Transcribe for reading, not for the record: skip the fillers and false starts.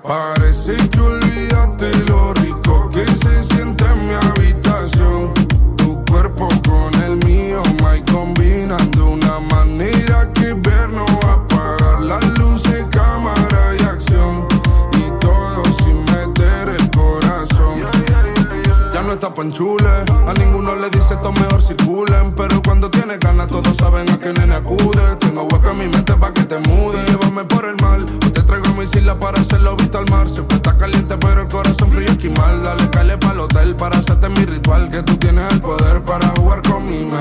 Parece que olvidaste lo rico que se siente en mi habitación. Tu cuerpo con el mío, my, combinan de una manera que ver no va a apagar las luces, cámara y acción. Y todo sin meter el corazón. Ya no está panchule, a ninguno le dice esto mejor circulen. Pero cuando tienes ganas todos saben a qué nene acude. Tengo hueco en mi mente pa' que te mude. Llévame por el mal, o te traigo mi isla para hacerlo vista al mar. Siempre está caliente pero el corazón frío esquimal. Dale, caile pa'l hotel para hacerte mi ritual. Que tú tienes el poder para jugar con mi mente.